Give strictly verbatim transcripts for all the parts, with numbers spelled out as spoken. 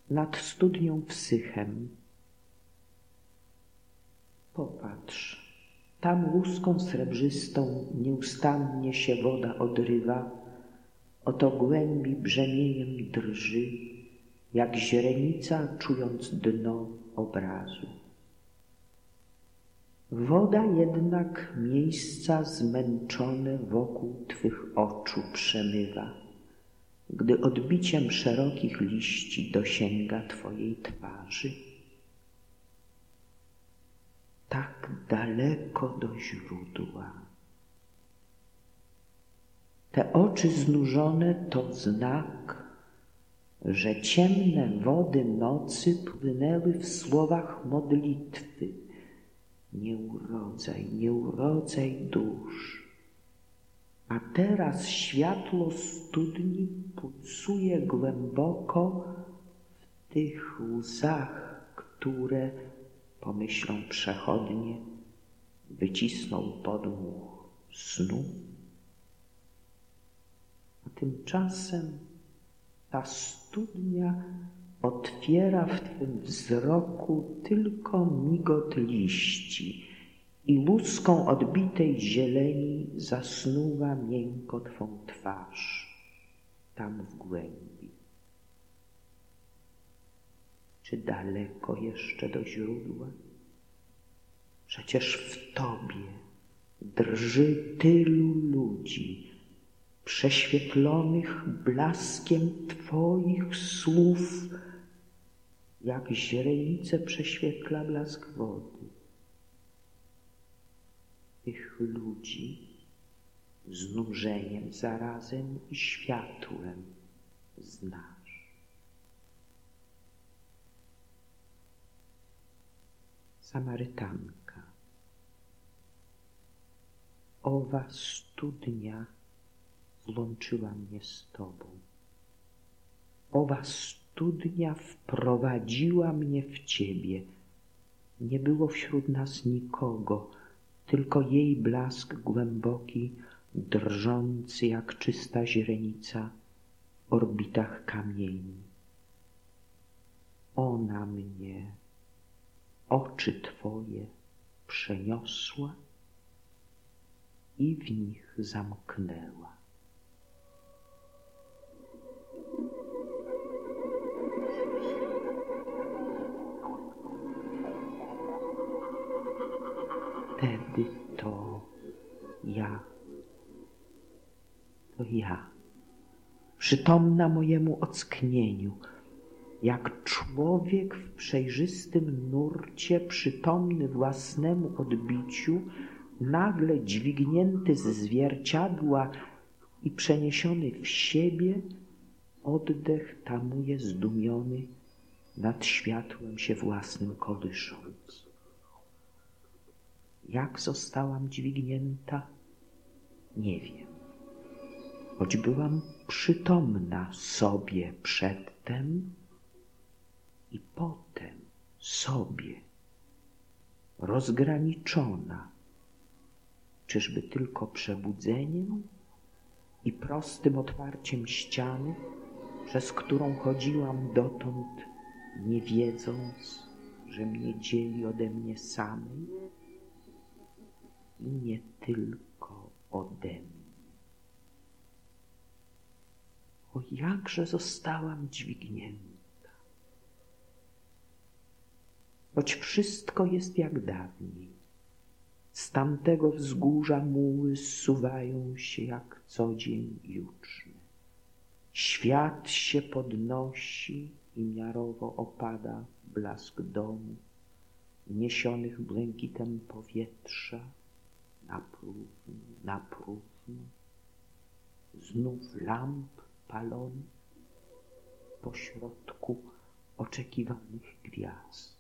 nad studnią Psychem. Popatrz, tam łuską srebrzystą nieustannie się woda odrywa, oto głębi brzemieniem drży, jak źrenica czując dno obrazu. Woda jednak miejsca zmęczone wokół Twych oczu przemywa, gdy odbiciem szerokich liści dosięga Twojej twarzy. Tak daleko do źródła. Te oczy znużone to znak, że ciemne wody nocy płynęły w słowach modlitwy. Nie urodzaj, nie urodzaj dusz. A teraz światło studni pulsuje głęboko w tych łzach, które, pomyślą przechodnie, wycisnął podmuch snu. A tymczasem ta studnia otwiera w Twym wzroku tylko migot liści i łuską odbitej zieleni zasnuwa miękko Twą twarz, tam w głębi. Czy daleko jeszcze do źródła? Przecież w Tobie drży tylu ludzi, prześwietlonych blaskiem Twoich słów, jak źrenice prześwietla blask wody. Tych ludzi znużeniem zarazem i światłem znasz. Samarytanka. Owa studnia złączyła mnie z Tobą. Owa studnia wprowadziła mnie w Ciebie. Nie było wśród nas nikogo, tylko jej blask głęboki, drżący jak czysta źrenica w orbitach kamieni. Ona mnie, oczy Twoje przeniosła i w nich zamknęła. Wtedy to ja, to ja, przytomna mojemu ocknieniu, jak człowiek w przejrzystym nurcie, przytomny własnemu odbiciu, nagle dźwignięty z zwierciadła i przeniesiony w siebie, oddech tamuje zdumiony, nad światłem się własnym kołysząc. Jak zostałam dźwignięta? Nie wiem. Choć byłam przytomna sobie przedtem i potem sobie, rozgraniczona, czyżby tylko przebudzeniem i prostym otwarciem ściany, przez którą chodziłam dotąd, nie wiedząc, że mnie dzieli ode mnie samej i nie tylko ode mnie. O, jakże zostałam dźwignięta, choć wszystko jest jak dawniej. Z tamtego wzgórza muły zsuwają się jak co dzień juczny. Świat się podnosi i miarowo opada blask domu, niesionych błękitem powietrza, na próżno, na próżno, znów lamp palonych pośrodku oczekiwanych gwiazd.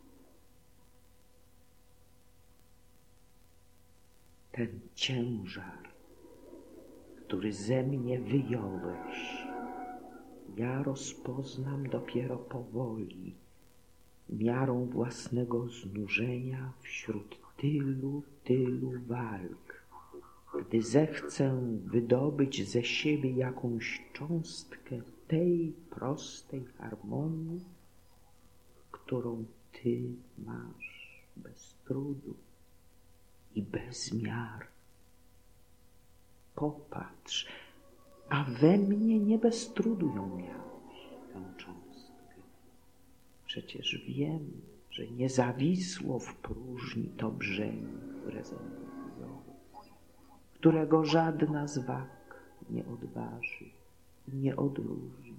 Ten ciężar, który ze mnie wyjąłeś, ja rozpoznam dopiero powoli, miarą własnego znużenia wśród tylu, tylu walk. Gdy zechcę wydobyć ze siebie jakąś cząstkę tej prostej harmonii, którą Ty masz bez trudu i bez miar. Popatrz, a we mnie nie bez trudu ją miałeś, tę cząstkę. Przecież wiem, że nie zawisło w próżni to brzemię prezentu, którego żadna z wag nie odważy i nie odróżni.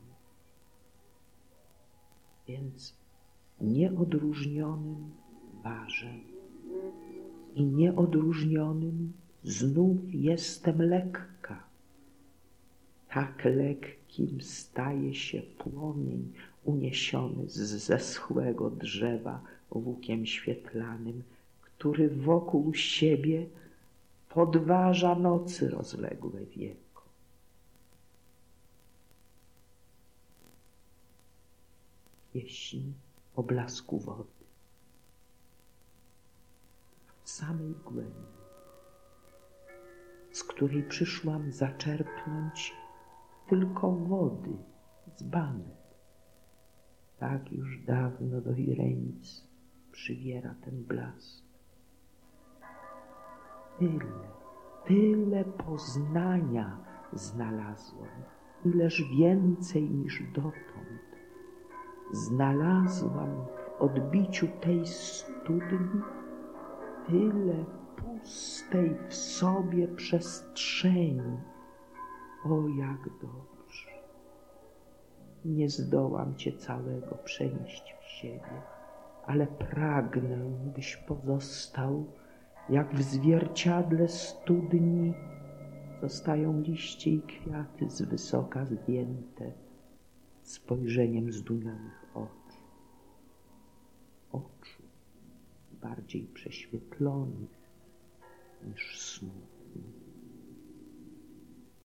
Więc nieodróżnionym ważem i nieodróżnionym znów jestem lekka. Tak lekkim staje się płomień uniesiony z zeschłego drzewa łukiem świetlanym, który wokół siebie podważa nocy rozległe wieko. Pieśń o blasku wody w samej głębi, z której przyszłam zaczerpnąć tylko wody z banet. Tak już dawno do źrenic przywiera ten blask. Tyle, tyle poznania znalazłam, ileż więcej niż dotąd. Znalazłam w odbiciu tej studni tyle pustej w sobie przestrzeni. O, jak dobrze! Nie zdołam Cię całego przenieść w siebie, ale pragnę, byś pozostał, jak w zwierciadle studni zostają liście i kwiaty z wysoka zdjęte spojrzeniem zdumionych oczu. Oczu bardziej prześwietlonych niż snu.